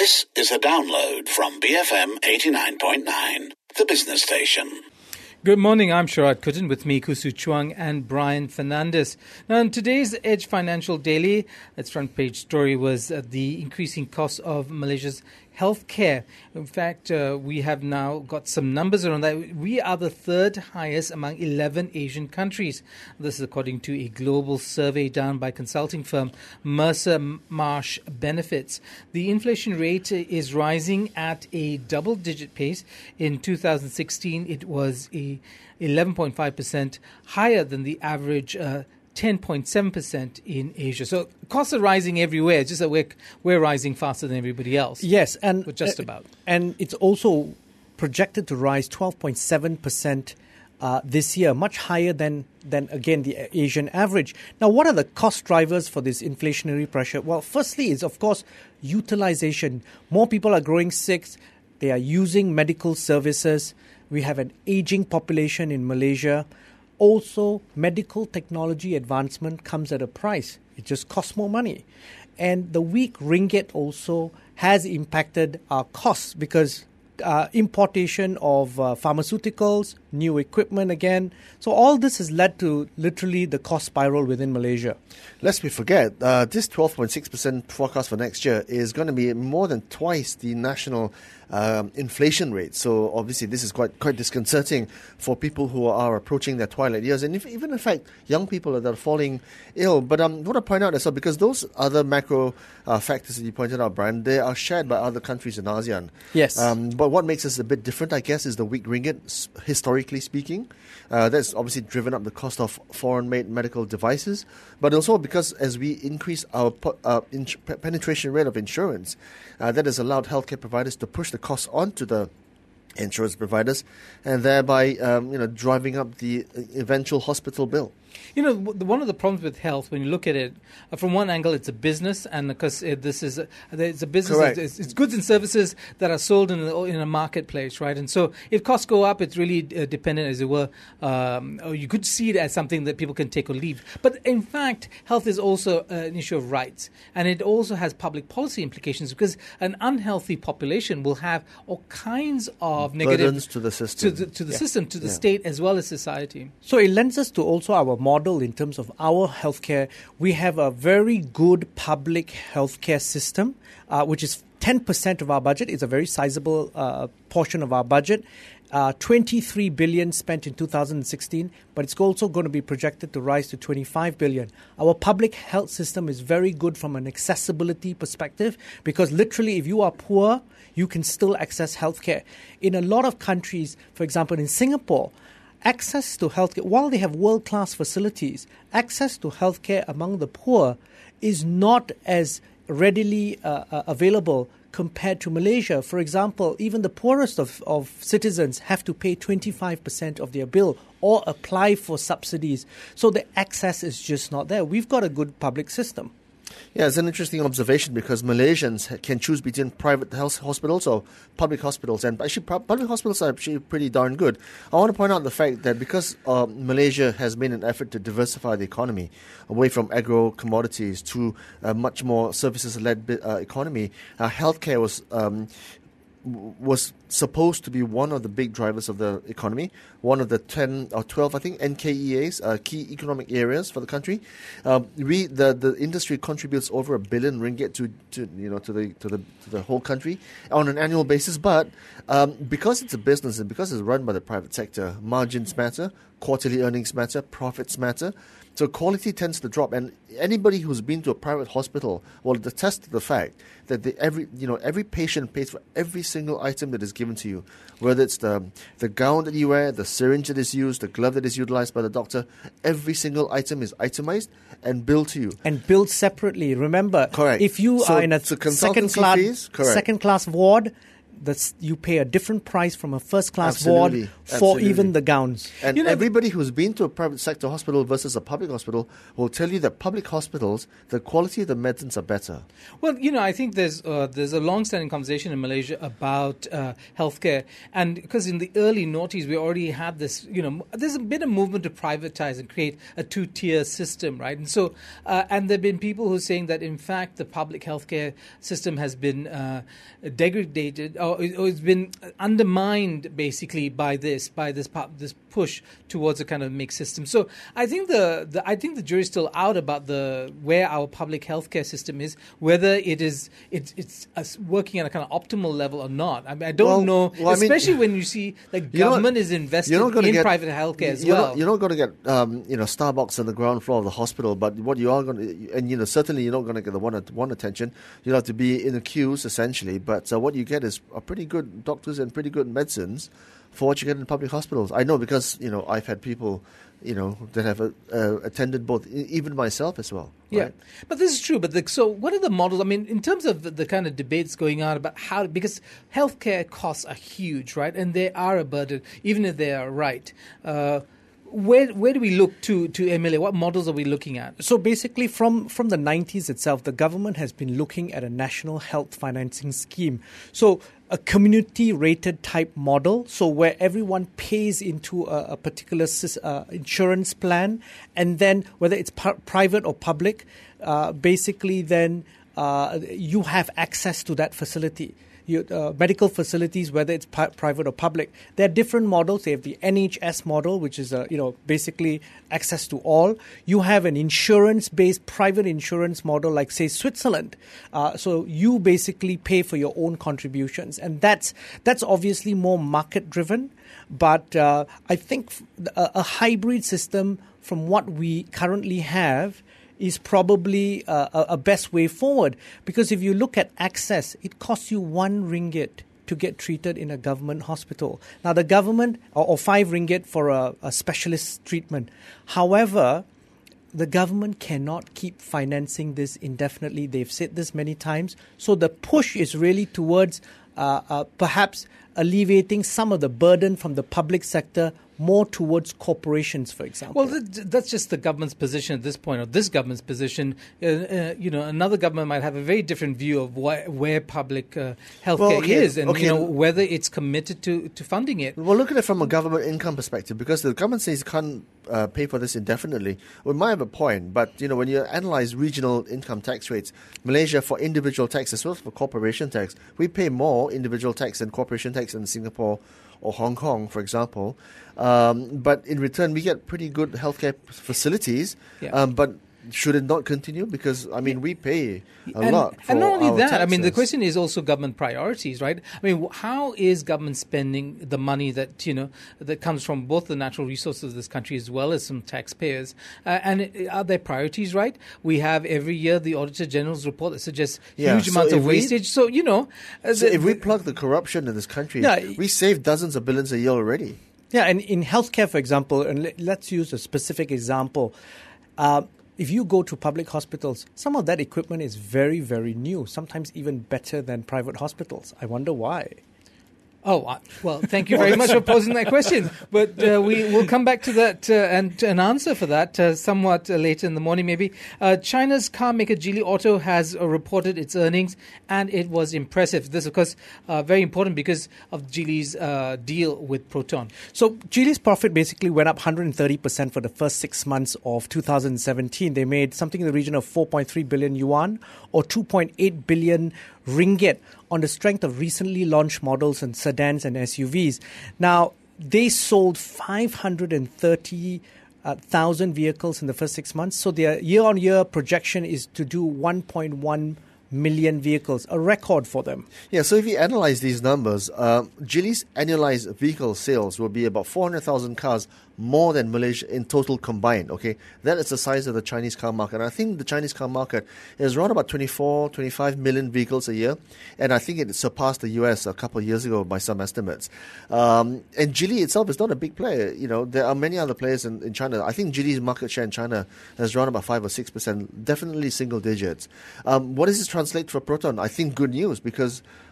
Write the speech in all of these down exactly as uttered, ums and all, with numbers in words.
This is a download from B F M eighty-nine point nine, the business station. Good morning, I'm Sharad Kuttan, with me Kusu Chuang and Brian Fernandez. Now, in today's Edge Financial Daily, its front page story was uh, the increasing cost of Malaysia's healthcare. In fact, uh, we have now got some numbers around that. We are the third highest among eleven Asian countries. This is according to a global survey done by consulting firm Mercer Marsh Benefits. The inflation rate is rising at a double-digit pace. In two thousand sixteen, it was a eleven point five percent higher than the average uh, ten point seven percent in Asia. So costs are rising everywhere. It's just that we're, we're rising faster than everybody else. Yes, and We're just about. Uh, and it's also projected to rise twelve point seven percent uh, this year, much higher than, than, again, the Asian average. Now, what are the cost drivers for this inflationary pressure? Well, firstly is, of course, utilization. More people are growing sick. They are using medical services. We have an aging population in Malaysia. Also, medical technology advancement comes at a price. It just costs more money. And the weak ringgit also has impacted our costs because uh, importation of uh, pharmaceuticals, new equipment again. So all this has led to literally the cost spiral within Malaysia. Lest we forget, uh, this twelve point six percent forecast for next year is going to be more than twice the national um, inflation rate. So obviously this is quite quite disconcerting for people who are approaching their twilight years, and if, even in fact young people that are falling ill. But um, I want to point out as well, because those other macro uh, factors that you pointed out, Brian, they are shared by other countries in ASEAN. Yes. Um, but what makes us a bit different, I guess, is the weak ringgit, historically speaking. Uh, that's obviously driven up the cost of foreign-made medical devices, but also because as we increase our uh, in- penetration rate of insurance, uh, that has allowed healthcare providers to push the costs onto the insurance providers, and thereby um, you know driving up the eventual hospital bill. You know, one of the problems with health, when you look at it, uh, from one angle, it's a business, and because it, this is a, it's a business, it's, it's goods and services that are sold in a, in a marketplace, right? And so if costs go up, it's really uh, dependent, as it were, um, or you could see it as something that people can take or leave. But in fact, health is also uh, an issue of rights, and it also has public policy implications, because an unhealthy population will have all kinds of Burdens negative to the system, to the, to the yeah. system, to the Yeah. state, as well as society. So it lends us to also our model in terms of our healthcare. We have a very good public healthcare system, uh, which is ten percent of our budget. It's a very sizable uh, portion of our budget. Uh, twenty-three billion spent in two thousand sixteen, but it's also going to be projected to rise to twenty-five billion. Our public health system is very good from an accessibility perspective, because literally if you are poor, you can still access healthcare. In a lot of countries, for example, in Singapore, access to healthcare, while they have world-class facilities, access to healthcare among the poor is not as readily uh, uh, available compared to Malaysia. For example, even the poorest of, of citizens have to pay twenty-five percent of their bill or apply for subsidies. So the access is just not there. We've got a good public system. Yeah, it's an interesting observation, because Malaysians can choose between private health hospitals or public hospitals, and actually public hospitals are actually pretty darn good. I want to point out the fact that because uh, Malaysia has made an effort to diversify the economy away from agro commodities to a much more services-led uh, economy, uh, healthcare was um, was supposed to be one of the big drivers of the economy, one of the ten or twelve, I think, N K E As, uh, key economic areas for the country. Um, we the, the industry contributes over a billion ringgit to, to you know to the to the to the whole country on an annual basis. But um, because it's a business and because it's run by the private sector, margins matter, quarterly earnings matter, profits matter. So quality tends to drop, and anybody who's been to a private hospital will attest to the fact that the, every you know every patient pays for every single item that is given to you, whether it's the the gown that you wear, the syringe that is used, the glove that is utilized by the doctor. Every single item is itemized and billed to you, and billed separately. Remember, correct. If you so, are in a so second class fees, correct. second class ward, that's, you pay a different price from a first-class Absolutely. ward for Absolutely. even the gowns. And You know, everybody who's been to a private sector hospital versus a public hospital will tell you that public hospitals, the quality of the medicines are better. Well, you know, I think there's uh, there's a long-standing conversation in Malaysia about uh, healthcare, and because in the early noughties we already had this, you know, there's been a movement to privatize and create a two-tier system, right? And so, uh, and there've been people who are saying that in fact the public healthcare system has been uh, degraded, or, or it's been undermined basically by this, by this pu- this push towards a kind of mixed system. So I think the, the I think the jury's still out about the where our public healthcare system is, whether it is it, it's uh, working at a kind of optimal level or not. I mean, I don't Well, know, well, I mean, especially when you see the you're not- government is invested you're not gonna in get- private healthcare as you're well. Not, you're not going to get, um, you know, Starbucks on the ground floor of the hospital, but what you are going to, and you know, certainly you're not going to get the one one attention. You'll have to be in the queues essentially, but uh, what you get is a pretty good doctors and pretty good medicines for what you get in public hospitals. I know because you know I've had people, you know, that have uh, uh, attended both, e- even myself as well. Yeah, right? but this is true. But the, so, what are the models? I mean, in terms of the, the kind of debates going on about how, because healthcare costs are huge, right, and they are a burden, even if they are right. Uh, where where do we look to to emulate? What models are we looking at? So basically, from, from the nineties itself, the government has been looking at a national health financing scheme. So a community-rated type model, so where everyone pays into a, a particular uh, insurance plan, and then whether it's pu- private or public, uh, basically then uh, you have access to that facility. You, uh, medical facilities, whether it's pi- private or public, there are different models. They have the N H S model, which is uh, you know basically access to all. You have an insurance-based private insurance model, like say Switzerland. Uh, so you basically pay for your own contributions, and that's that's obviously more market-driven. But uh, I think a, a hybrid system, from what we currently have, is probably uh, a, a best way forward. Because if you look at access, it costs you one ringgit to get treated in a government hospital. Now, the government, or, or five ringgit for a, a specialist treatment. However, the government cannot keep financing this indefinitely. They've said this many times. So the push is really towards uh, uh, perhaps alleviating some of the burden from the public sector, more towards corporations, for example. Well, th- that's just the government's position at this point, or this government's position. Uh, uh, you know, another government might have a very different view of wh- where public uh, healthcare Well, okay, is, and okay. you know whether it's committed to, to funding it. Well, look at it from a government income perspective, because the government says it can't uh, pay for this indefinitely. We might have a point, but you know, when you analyze regional income tax rates, Malaysia, for individual tax as well as for corporation tax, we pay more individual tax and corporation tax in Singapore or Hong Kong, for example. Um, but in return, we get pretty good healthcare facilities. Yeah. Um, but should it not continue? Because, I mean, we pay a and, lot for and not only our that, I mean, the taxes. question is also government priorities, right? I mean, wh- how is government spending the money that, you know, that comes from both the natural resources of this country as well as some taxpayers? Uh, and it- are their priorities right? We have every year the Auditor General's report that suggests Yeah, huge so amounts if of we- wastage. So, you know, uh, So the- if we plug the corruption in this country, Yeah, we save dozens of billions a year already. Yeah, and in healthcare, for example, and let, let's use a specific example. Uh, if you go to public hospitals, some of that equipment is very, very new, sometimes even better than private hospitals. I wonder why. Oh, uh, well, thank you very much for posing that question. But uh, we will come back to that uh, and an answer for that uh, somewhat uh, later in the morning, maybe. Uh, China's car maker Geely Auto has uh, reported its earnings, and it was impressive. This, of course, uh, very important because of Geely's uh, deal with Proton. So Geely's profit basically went up one hundred thirty percent for the first six months of two thousand seventeen. They made something in the region of four point three billion yuan, or two point eight billion ringgit, on the strength of recently launched models and sedans and S U Vs. Now, they sold five hundred thirty thousand vehicles in the first six months. So their year-on-year projection is to do one point one million vehicles, a record for them. Yeah, so if you analyze these numbers, uh, Geely's annualized vehicle sales will be about four hundred thousand cars more than Malaysia in total combined, okay? That is the size of the Chinese car market. And I think the Chinese car market is around about twenty-four, twenty-five million vehicles a year. And I think it surpassed the U S a couple of years ago by some estimates. Um, and Geely itself is not a big player. You know, there are many other players in, in China. I think Geely's market share in China is around about five or six percent, definitely single digits. Um, what does this translate for Proton? I think good news, because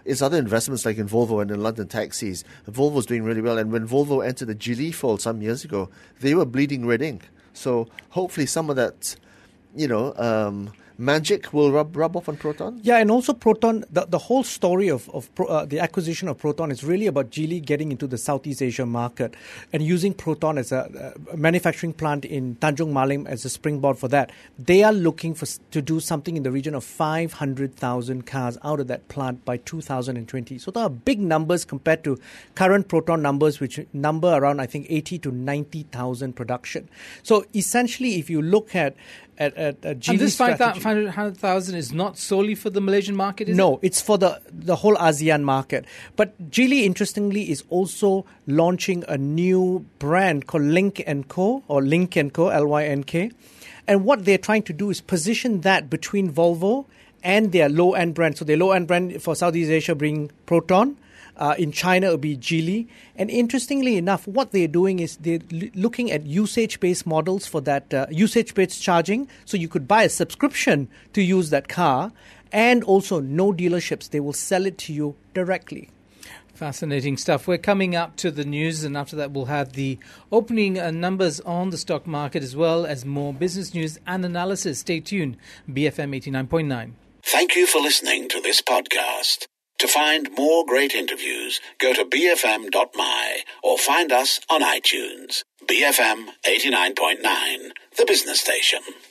is other investments like in Volvo and in London taxis. Volvo's doing really well. And when Volvo entered the Geely fold some years ago, they were bleeding red ink. So hopefully some of that, you know, um, magic will rub rub off on Proton? Yeah, and also Proton, the, the whole story of, of Pro, uh, the acquisition of Proton is really about Geely getting into the Southeast Asia market and using Proton as a, a manufacturing plant in Tanjung Malim as a springboard for that. They are looking for to do something in the region of five hundred thousand cars out of that plant by two thousand twenty. So there are big numbers compared to current Proton numbers, which number around, I think, eighty to ninety thousand production. So essentially, if you look at At, at, at and this five hundred thousand is not solely for the Malaysian market, is no, it? it's for the, the whole ASEAN market. But Geely, interestingly, is also launching a new brand called Lynk and Co. or Lynk and Co, L Y N K. And what they're trying to do is position that between Volvo and their low-end brand. So their low-end brand for Southeast Asia bring Proton. Uh, in China, it will be Geely. And interestingly enough, what they're doing is they're l- looking at usage-based models for that, uh, usage-based charging. So you could buy a subscription to use that car. And also no dealerships. They will sell it to you directly. Fascinating stuff. We're coming up to the news, and after that we'll have the opening uh, numbers on the stock market as well as more business news and analysis. Stay tuned. B F M eighty-nine point nine. Thank you for listening to this podcast. To find more great interviews, go to b f m dot m y or find us on iTunes. B F M eighty-nine point nine, the business station.